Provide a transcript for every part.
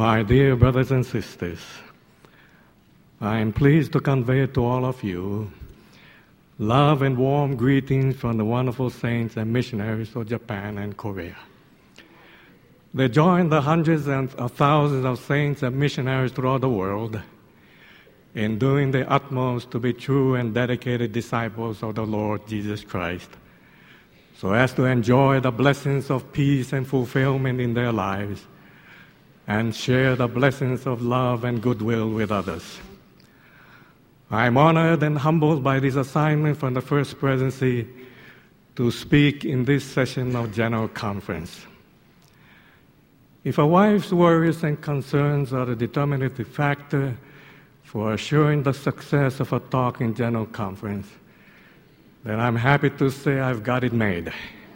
My dear brothers and sisters, I am pleased to convey to all of you love and warm greetings from the wonderful saints and missionaries of Japan and Korea. They join the hundreds of thousands of saints and missionaries throughout the world in doing their utmost to be true and dedicated disciples of the Lord Jesus Christ, so as to enjoy the blessings of peace and fulfillment in their lives and share the blessings of love and goodwill with others. I am honored and humbled by this assignment from the First Presidency to speak in this session of General Conference. If a wife's worries and concerns are the determinative factor for assuring the success of a talk in General Conference, then I'm happy to say I've got it made.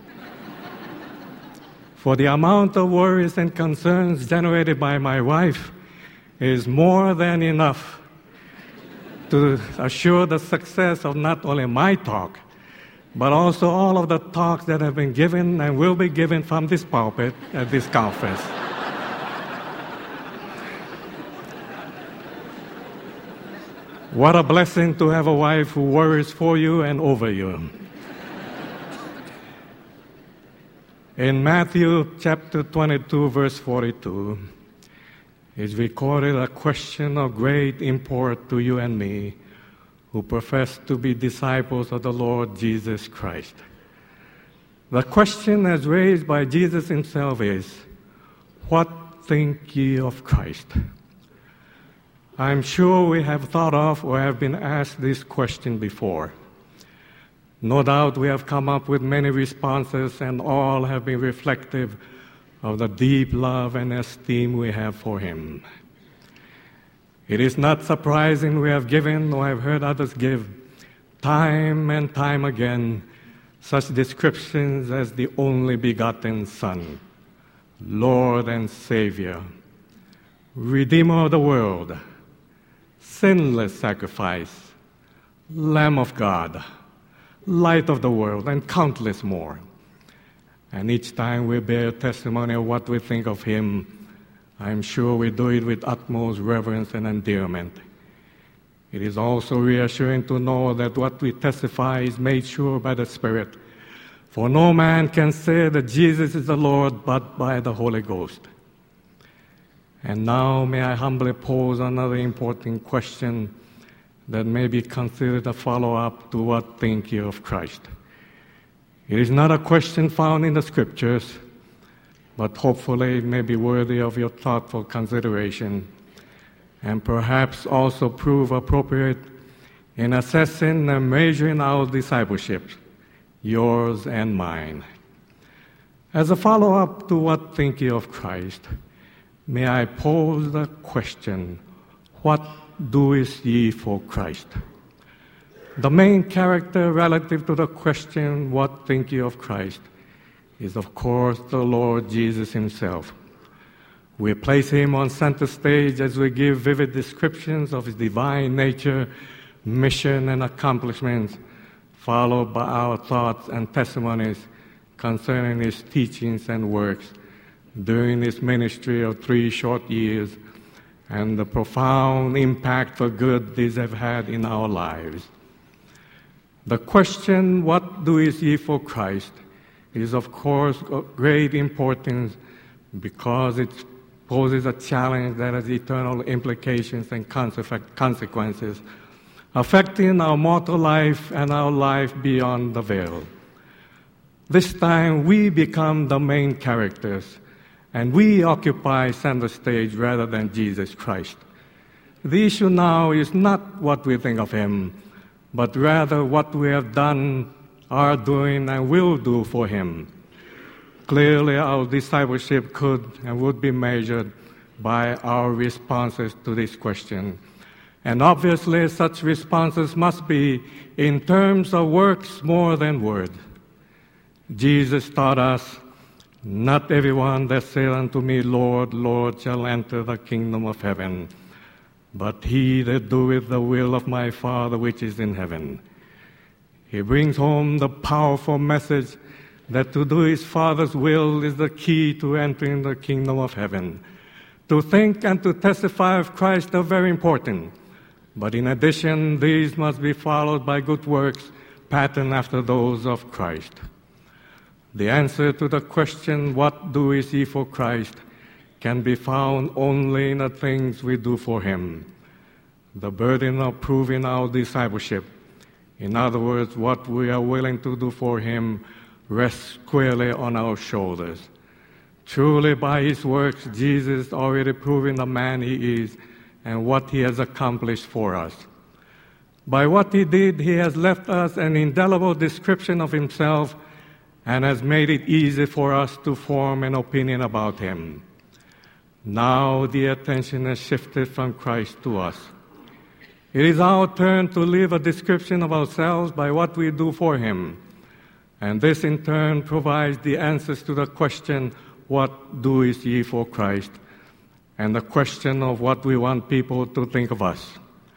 For the amount of worries and concerns generated by my wife is more than enough to assure the success of not only my talk, but also all of the talks that have been given and will be given from this pulpit at this conference. What a blessing to have a wife who worries for you and over you. In Matthew chapter 22, verse 42, is recorded a question of great import to you and me who profess to be disciples of the Lord Jesus Christ. The question as raised by Jesus himself is, "What think ye of Christ?" I'm sure we have thought of or have been asked this question before. No doubt we have come up with many responses, and all have been reflective of the deep love and esteem we have for him. It is not surprising we have given or have heard others give, time and time again, such descriptions as the only begotten Son, Lord and Savior, Redeemer of the world, sinless sacrifice, Lamb of God, Light of the world, and countless more. And each time we bear testimony of what we think of him, I'm sure we do it with utmost reverence and endearment. It is also reassuring to know that what we testify is made sure by the Spirit, for no man can say that Jesus is the Lord but by the Holy Ghost. And now may I humbly pose another important question that may be considered a follow-up to what think you of Christ. It is not a question found in the Scriptures, but hopefully it may be worthy of your thoughtful consideration and perhaps also prove appropriate in assessing and measuring our discipleship, yours and mine. As a follow-up to what think you of Christ, may I pose the question, what doest ye for Christ? The main character relative to the question, what think ye of Christ, is of course the Lord Jesus himself. We place him on center stage as we give vivid descriptions of his divine nature, mission, and accomplishments, followed by our thoughts and testimonies concerning his teachings and works during his ministry of 3 short years and the profound impact for good these have had in our lives. The question, what doest ye for Christ, is of course of great importance because it poses a challenge that has eternal implications and consequences affecting our mortal life and our life beyond the veil. This time we become the main characters, and we occupy center stage rather than Jesus Christ. The issue now is not what we think of him, but rather what we have done, are doing, and will do for him. Clearly, our discipleship could and would be measured by our responses to this question. And obviously, such responses must be in terms of works more than words. Jesus taught us, "Not everyone that saith unto me, Lord, Lord, shall enter the kingdom of heaven, but he that doeth the will of my Father which is in heaven." He brings home the powerful message that to do his Father's will is the key to entering the kingdom of heaven. To think and to testify of Christ are very important, but in addition, these must be followed by good works patterned after those of Christ. The answer to the question, what do we see for Christ, can be found only in the things we do for Him. The burden of proving our discipleship, in other words, what we are willing to do for Him, rests squarely on our shoulders. Truly, by His works, Jesus already proven the man He is and what He has accomplished for us. By what He did, He has left us an indelible description of Himself and has made it easy for us to form an opinion about Him. Now the attention has shifted from Christ to us. It is our turn to leave a description of ourselves by what we do for Him. And this in turn provides the answers to the question, what do we see for Christ? And the question of what we want people to think of us.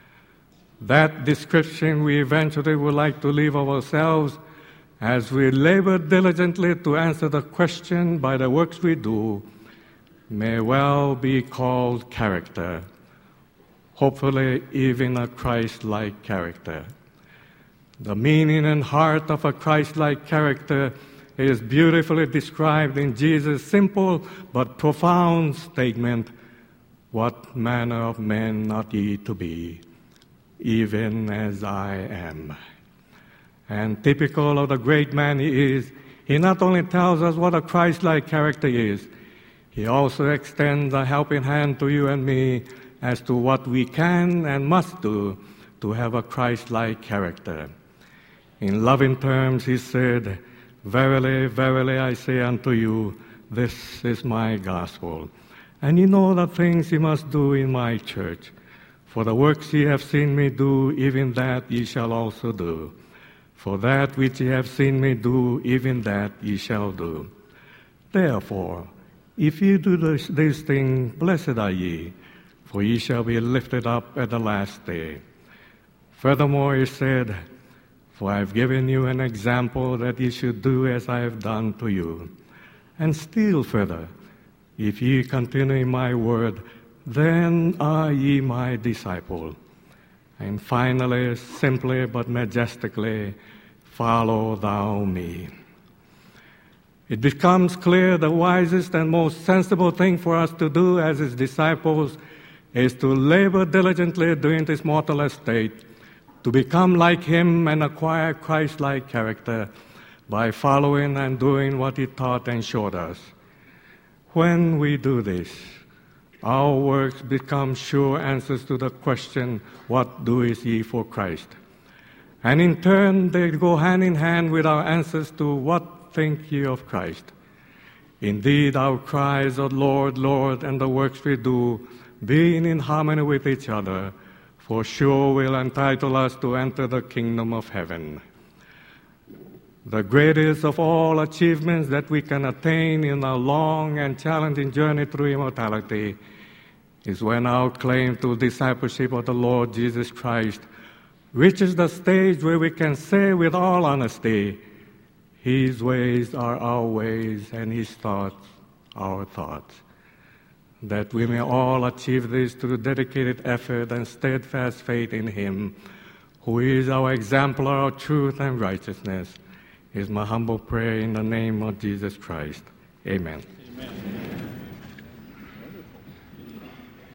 That description we eventually would like to leave of ourselves as we labor diligently to answer the question by the works we do may well be called character, hopefully even a Christ-like character. The meaning and heart of a Christ-like character is beautifully described in Jesus' simple but profound statement, "What manner of men ought ye to be, even as I am." And typical of the great man He is, He not only tells us what a Christ-like character is, He also extends a helping hand to you and me as to what we can and must do to have a Christ-like character. In loving terms, He said, "Verily, verily, I say unto you, this is my gospel. And ye know the things ye must do in my church. For the works ye have seen me do, even that ye shall also do. For that which ye have seen me do, even that ye shall do. Therefore, if ye do these things, blessed are ye, for ye shall be lifted up at the last day." Furthermore, He said, "For I have given you an example that ye should do as I have done to you. And still further, if ye continue in my word, then are ye my disciple. And finally, simply but majestically, follow thou me." It becomes clear the wisest and most sensible thing for us to do as His disciples is to labor diligently during this mortal estate, to become like Him and acquire Christ-like character by following and doing what He taught and showed us. When we do this, our works become sure answers to the question, what do we see for Christ? And in turn, they go hand in hand with our answers to what think ye of Christ? Indeed, our cries of Lord, Lord, and the works we do, being in harmony with each other, for sure will entitle us to enter the kingdom of heaven. The greatest of all achievements that we can attain in our long and challenging journey through immortality is when our claim to discipleship of the Lord Jesus Christ reaches the stage where we can say with all honesty, His ways are our ways and His thoughts our thoughts. That we may all achieve this through dedicated effort and steadfast faith in Him, who is our exemplar of truth and righteousness, is my humble prayer in the name of Jesus Christ. Amen. Amen.